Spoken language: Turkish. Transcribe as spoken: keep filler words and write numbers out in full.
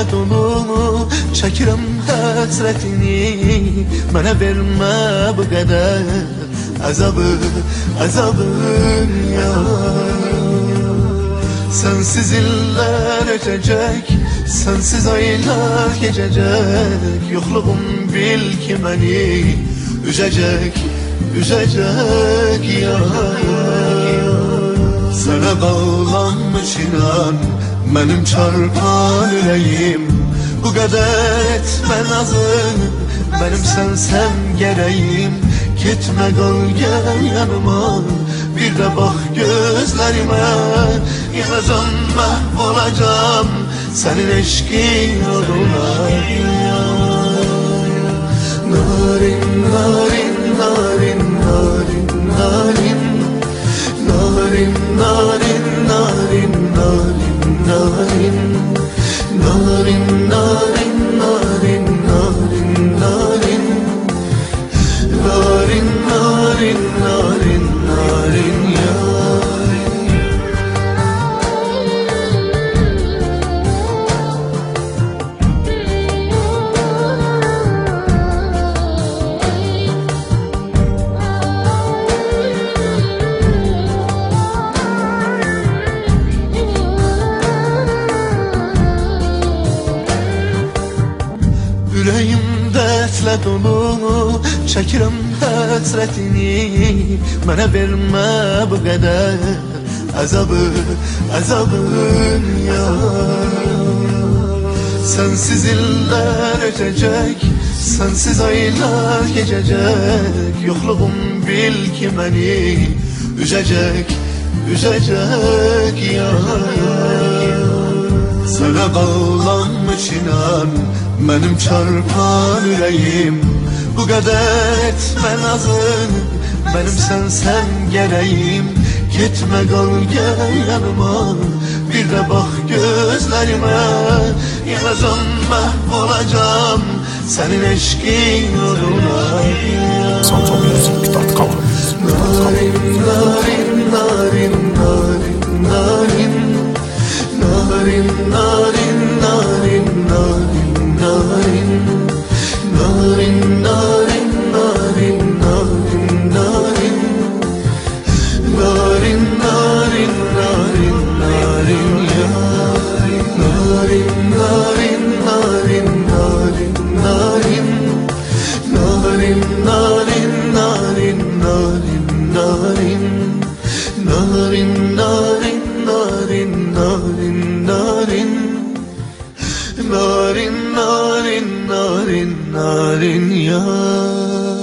dərdlə dolu, çəkirəm həsrətini. Mənə vermə bu qədər əzabı, əzabın ya. Sensiz iller ötecek, sensiz aylar geçecek. Yokluğum bil ki beni üzecek, üzecek ya. Sana bağlanmış inan benim çarpan yüreğim. Bu kadar etme nazın, benim sensem gereğim. Gitme kal gel yanıma, bir de bak gözlerime. Yıkacağım mahvolacağım senin eşkin yoluna. Narin, narin, narin, narin, narin. Narin, narin, narin, narin, narin. Narin, narin, narin, narin, narin. Narin, narin, narin, narin ya. Yüreğim dertle dolu, çəkirəm həsrətini. Mənə vermə bu qədər əzabı, əzabın ya. Sensiz iller ötecek, sensiz aylar geçecek. Yokluğum bil ki beni üzecek, üzecek ya. Sana bağlanmış inan benim çarpan yüreğim. Bu kadar etme nazın, benim sensem gereğim. Gitme kal gel yanıma, bir de bak gözlerime. Yanacağım mahvolacağım senin eşkin yoluna. Santomusic nokta com. Narin, narin, narin, narin, narin. Narin, narin, narin, narin, narin. Narin, narin, narin, narin, narin. Narin, narin, narin, narin ya. Narin, narin, narin, narin, narin. Narin, narin, narin, narin, narin. Narin, narin, narin, narin, narin. Narin, narin, narin, narin ya.